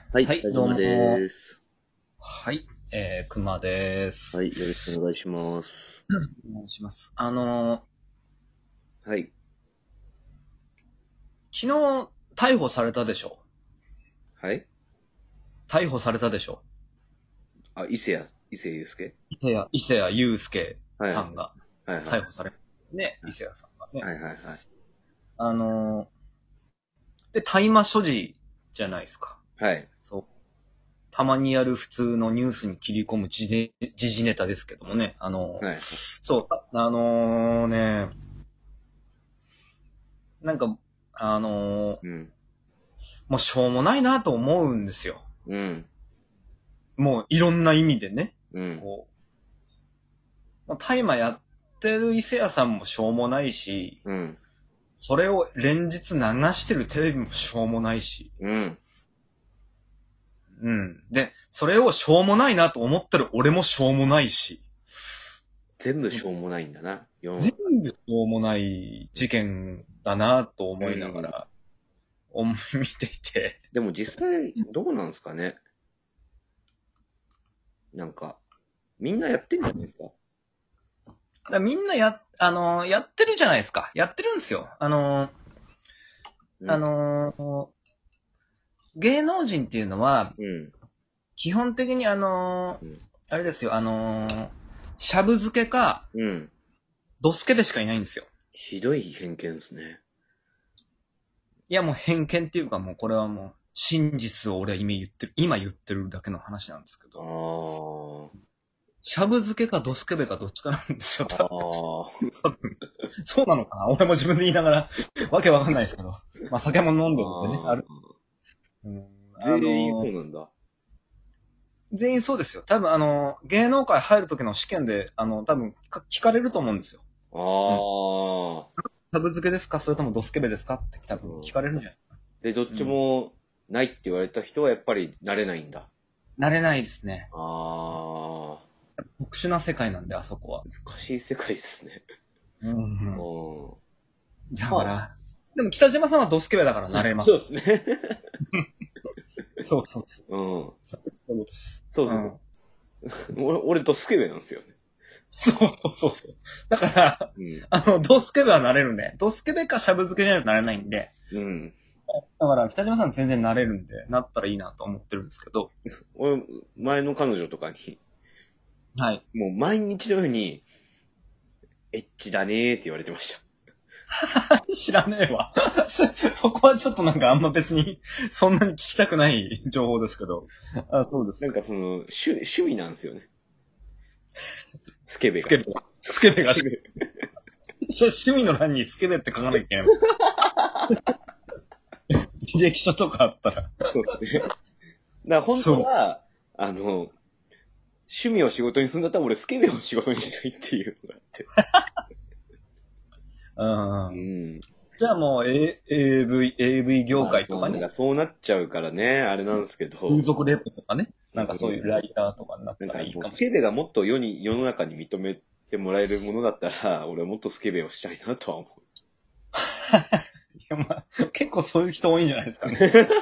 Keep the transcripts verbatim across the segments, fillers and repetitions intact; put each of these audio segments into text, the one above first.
はい、 はい、 田島でーす。 はい、えー、熊です。 はい、よろしくお願いします。 お願いします。あのはい。 ー、昨日逮捕されたでしょ。 はい逮捕されたでしょ。 あ、伊勢や、伊勢祐介伊勢谷、伊勢谷友介はい。 さんがはいはい。 逮捕され、ね、 はい伊勢谷さんがね。 はいはいはい。 あのー、で、大麻所持じゃないですか。 はい。 そう。たまにやる普通のニュースに切り込む時事時事ネタですけどもね。あのー、 はい。 そう、あ、あのー、ね、なんか、あのー、 うん。 もうしょうもないなと思うんですよ。 うん。 もういろんな意味でね。 うん。 こう、大麻やってる伊勢谷さんもしょうもないし、 うん。 それを連日流してるテレビもしょうもないし、 うん。 うん。で、それをしょうもないなと思ってる俺もしょうもないし、 全部しょうもないんだな。世の全中部しょうもない事件だなと思いながら、思い見ていて。 でも実際、どうなんですかね。なんか、みんなやってんじゃないですか。 だからみんなや、あのーやってるじゃないですか。やってるんですよ。あのーうんあのー芸能人っていうのは、 うん。 基本的にあのーうん。 あれですよ、あのーしゃぶ漬けか、 うん。 ドスケベしかいないんですよ。 ひどい偏見ですね。 いやもう偏見っていうかもうこれはもう真実を俺は今言ってる、今言ってるだけの話なんですけあど、 ー。 しゃぶ漬けかドスケベかどっちかなんですよ、 あ多分。 ー。 多分そうなのかな俺も自分で言いながら、わけわかんないですけど。まあ酒も飲んでるんでね、ある。うん全員あのーそうなんだ。 全員そうですよ。多分あのー芸能界入る時の試験で、あの、多分か聞かれると思うんですよ。 あー。 しゃぶ漬けですかそれともドスケベですかって多分聞かれるんじゃないで、どっちもないって言われた人はやっぱり慣れないんだ。 なれないですね。 あ特殊な世界なんで、あそこは。 ー、難しい世界ですね。 うんうん。 うだから、でも北島さんはドスケベだからなれん。 ます。 そうですね。 そうそうそうん。 う。 そううんそう。俺、俺ドスケベなんですよね。 そうそうそうそう。だから、 うん。 あの、ドスケベはなれるね。ドスケベかしゃぶ漬けじゃないとなれないんで。 うん。 だから、北島さん全然なれるんで、なったらいいなと思ってるんですけど。 俺、前の彼女とかに、 はい。 もう毎日のように、エッチだねーって言われてました。 知らねえわ。そこはちょっとなんかあんま別に、そんなに聞きたくない情報ですけど。あ、そうですなんかその、趣、趣味なんですよね。スケベが。 スケベ。スケベが、趣味の欄にスケベって書かなきゃいけない。履歴書とかあったら。 そうですね。だから本当は、あの、趣味を仕事にするんだったら俺スケベを仕事にしたいっていうのがあって。 うんう。ん。 じゃあもう、A、AV、エーブイ 業界とかねまあなんか。そうなっちゃうからね、あれなんですけど。 風俗レポとかね。なんかそういうライターとかになっなんたらいいかもうスかもしれない。 ケベがもっと世に、世の中に認めてもらえるものだったら、俺はもっとスケベをしたいなとは思う。 いやまあ、結構そういう人多いんじゃないですかね。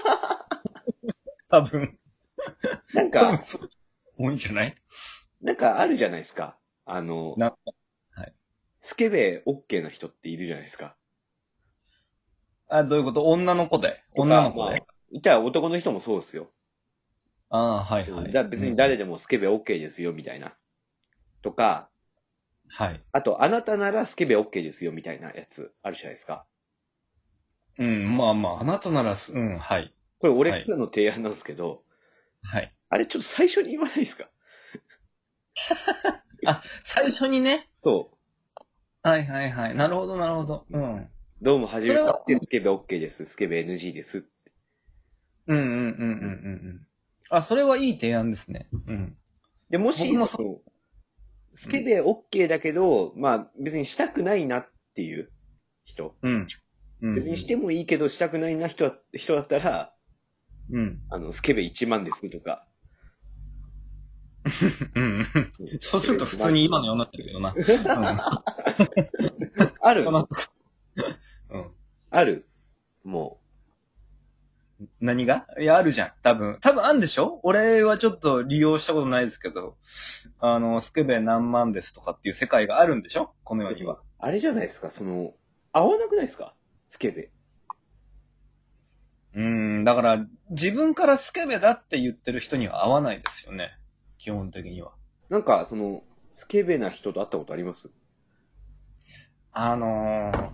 多分。 なんか、 多分そう多いんじゃないなんかあるじゃないですか。あの、 な、はい。 スケベ OK な人っているじゃないですか。 あ、どういうこと女の子で。 とか女の子で。 まあ、いたら男の人もそうですよ。 ああ、はいはい。 だ別に誰でもスケベ OK ですよ、みたいな。とか、 はい。 あと、あなたならスケベ OK ですよ、みたいなやつ、あるじゃないですか。 うん、まあまあ、あなたならす、うん、はい。 これ俺はいからの提案なんですけど、 はい。 あれちょっと最初に言わないですか？ あ、最初にね。 そはいはいはい。なるほどなるほど。うん。 う。どうも、はじめまそれはして、スケベ OK です。スケベ エヌジー です。 うんうんうんうんうんうん。あ、それはいい提案ですね。うん。 で、もし、 僕もそのスケベ OK だけど、まあ、別にしたくないなっていう人。 うん。うん。 別にしてもいいけど、したくないな人は人だったら、 うん。 あの、スケベいちまんですとか。 うん。そうすると普通に今のようになってるけどな。 あるうん。うん。 あるも何がいや、あるじゃん。多分。多分あんでしょ？俺はちょっと利用したことないですけど、あの、スケベ何万ですとかっていう世界があるんでしょ？この世には。 あれじゃないですか、その、合わなくないですかスケベ。 うーん、だから、自分からスケベだって言ってる人には合わないですよね。基本的には。 なんか、その、スケベな人と会ったことあります？ あのー、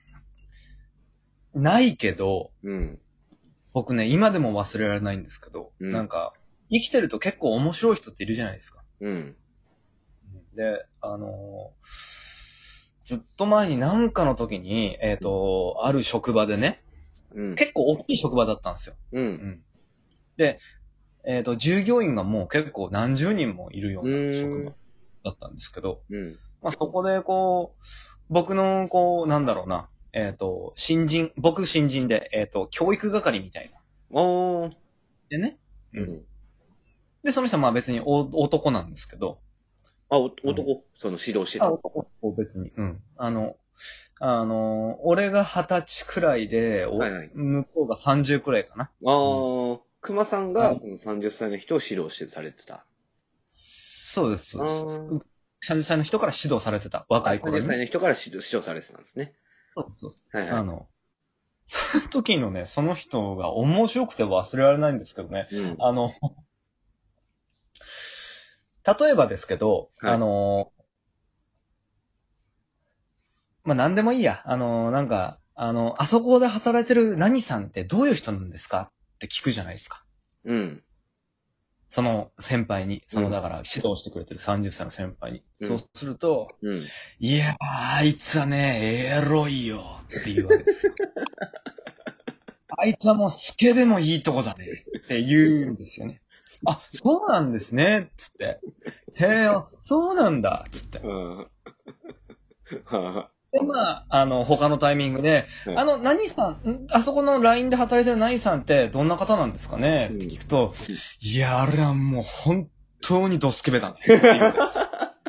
ないけど、 うん。 僕ね、今でも忘れられないんですけど、 うんなんか、生きてると結構面白い人っているじゃないですか。 うん。 で、あのーずっと前に何かの時に、えっと、ある職場でね、 うん。 結構大きい職場だったんですよ。 う。 うんん。で、えっと、従業員がもう結構何十人もいるよううな職場ーん。 だったんですけど、 うん。 まあ、そこでこう、僕のこう、なんだろうな、えっと、新人、僕新人で、えっと、教育係みたいな。 あー。 でね。 う。ん。 で、その人はまあ別にお男なんですけど、 あ、お男、その指導してあ、 た。 男別に。うん。あの、あの、俺が二十歳くらいで、おはいはい。 向こうがさんじゅうくらいかな。 あー。熊さんが、 はいそのさんじゅっさいの人を指導してされてた。 そうです、そうです。 あー。 さんじゅっさいの人から指導されてた。若い 30歳頃にね。 の人から指導、指導されてたんですね。 そうそう。 はいはい。 あの、その時のね、その人が面白くて忘れられないんですけどね。 うん。 あの、例えばですけど、 はいあの、まあ、なんでもいいや。あの、なんか、あの、あそこで働いてる何さんってどういう人なんですかって聞くじゃないですか。 うん。 その先輩に、そのうんだから指導してくれてるさんじゅっさいの先輩に。 うんそうすると、 うん。 いやー、あいつはね、エロいよって言うわけですよ。あいつはもうスケベもいいとこだねって言うんですよね。あ、そうなんですね、つって。へえ、そうなんだ、つって。 うん。はで、まあ、あの、他のタイミングで、 うんあの、何さん、んあそこの ライン で働いてる何さんってどんな方なんですかねって聞くと、いや、あれはもう本当にドスケベだねって言うんですよ。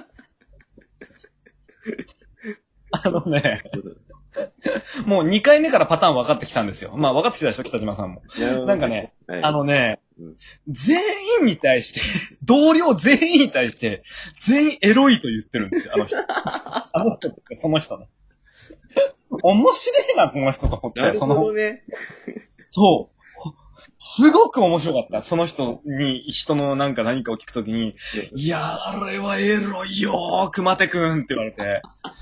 あのね、もうにかいめからパターン分かってきたんですよ。まあ分かってきたでしょ、北島さんも。 い。 なんかね、 はい、 あのね、 うん全員に対して、同僚全員に対して、全員エロいと言ってるんですよ、あの人。あの人ってその人ね。面白いな、この人と思って。 なるほそのどね。 そう。すごく面白かった。その人に、人のなんか何かを聞くときに、いやー、あれはエロいよー、熊手くんって言われて。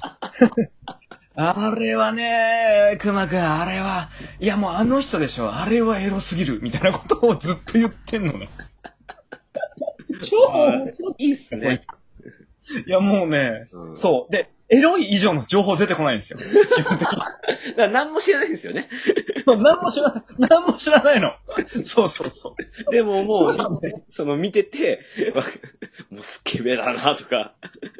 あれはね、熊くん、あれは、いやもうあの人でしょ、あれはエロすぎる、みたいなことをずっと言ってんのね。超面白い。 いいっすね。 いやもうね、 うん、 そう。で、エロい以上の情報出てこないんですよ。基本的に。 だから何も知らないんですよね。 そう、何も知らない、何も知らないの。そうそうそう。 でももう、 そうねその見てて、わもうスケベだなとか、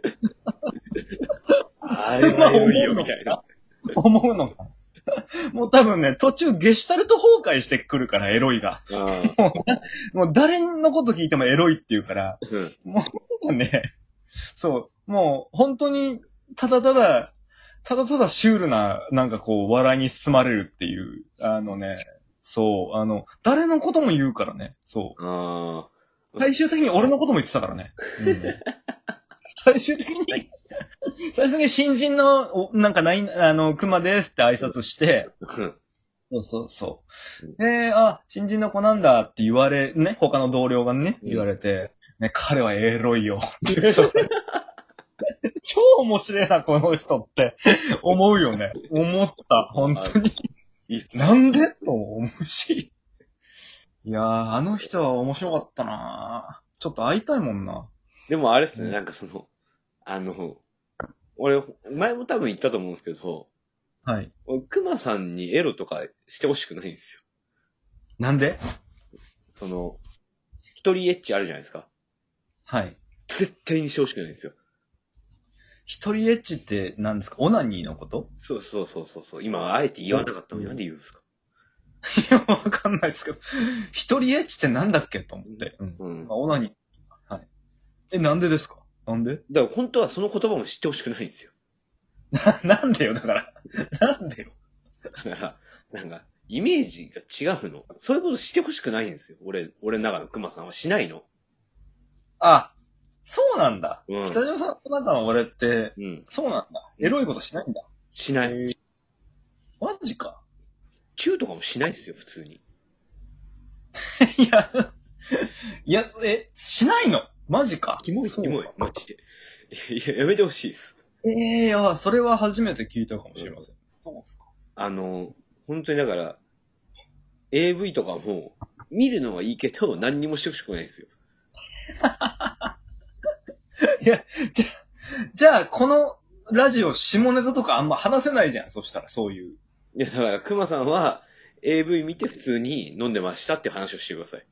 あれはエロいよみたいな。 思うのか。もう多分ね、途中ゲシュタルト崩壊してくるから、エロいが。 あもう、もう誰のこと聞いてもエロいって言うから、 うんもうね、そう、もう本当に、ただただ、ただただシュールな、なんかこう、笑いに包まれるっていう、あのね、そう、あの、誰のことも言うからね、そう。 あ最終的に俺のことも言ってたからね。うん最終的に、最終的に新人の、おなんかない、あの、熊ですって挨拶して、 ーそうそうそう。えー、あ、新人の子なんだって言われ、ね、他の同僚がね、言われて、ね、彼はエロいよ。そう超面白いな、この人って。思うよね。思った。本当に。 いいっすね。 なんでと思うし。いやー、あの人は面白かったなちょっと会いたいもんな。 でもあれっすね、 うんなんかその、あの、俺、前も多分言ったと思うんですけど、 はい。 俺熊さんにエロとかしてほしくないんですよ。 なんでその、一人エッチあるじゃないですか。 はい。 絶対にしてほしくないんですよ。 一人エッチって何ですか？オナニーのこと？ そうそうそうそうそう。今、あえて言わなかったのになんで言うんですか？ いや、わかんないですけど。一人エッチってなんだっけと思って。うん。 うん。 まあオナニー。はい。え、なんでですか？なんでだから本当はその言葉も知ってほしくないんですよ。 な、なんでよ、だから。なんでよ。 だから、なんか、 イメージが違うの。そういうことしてほしくないんですよ。俺、俺の中の熊さんはしないの。 あ、そうなんだ。 うん北島さんの中の俺って、 うん。 そうなんだ。エロいことしないんだ。 しない。 マジか。 チューとかもしないですよ、普通に。 いや、いや、え、しないのマジか。 キモい、 そうキモい、マジで。いや、やめてほしいです。 ええいや、それは初めて聞いたかもしれません。そうですか。 あの、本当にだから、エーブイ とかも、見るのはいいけど、何にもしてほしくないですよ。 いや、じゃ、じゃあ、このラジオ、下ネタとかあんま話せないじゃん。そしたら、そういう。 いや、だから、熊さんは、エーブイ 見て普通に飲んでましたって話をしてください。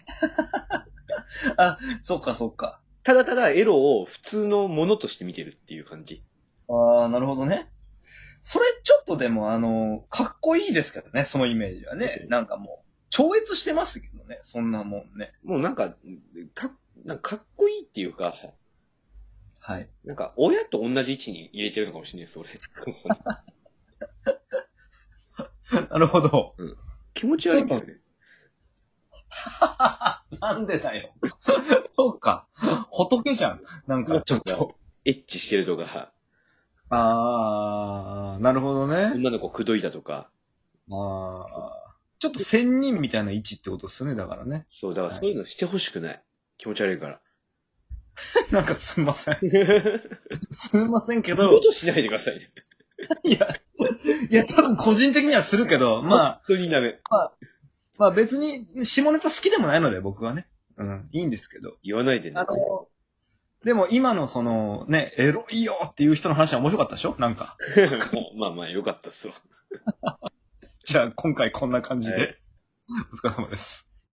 あ、そっかそっか。 ただただエロを普通のものとして見てるっていう感じ。 ああ、なるほどね。それちょっとでも、あの、かっこいいですけどね、そのイメージはね。なんかもう、超越してますけどね、そんなもんね。 もうなんか、か、なんかかっこいいっていうか、 はい。 なんか親と同じ位置に入れてるのかもしれないです、俺。 なるほど。 気持ち悪いんだよね。 なんでだよ。そうか。仏じゃん。なんか、ちょっと。 エッチしてるとか、 あー、なるほどね。 女の子口説いたとか。 あー。ちょっと仙人みたいな位置ってことですよね、だからね。 そう、だからそういうのしてほしくない。気持ち悪いから。 なんかすみません。すみませんけ二度ど。 としないでくださいね。 いや、いや、多分個人的にはするけど、まあ、 本当にダメ。 まあ別に下ネタ好きでもないので、僕はね。うん、いいんですけど。 言わないでね。 あの、でも今のその、ね、エロいよっていう人の話は面白かったでしょなんか。 まあまあ、よかったっすわ。 じゃあ今回こんな感じで。 はいお疲れ様です。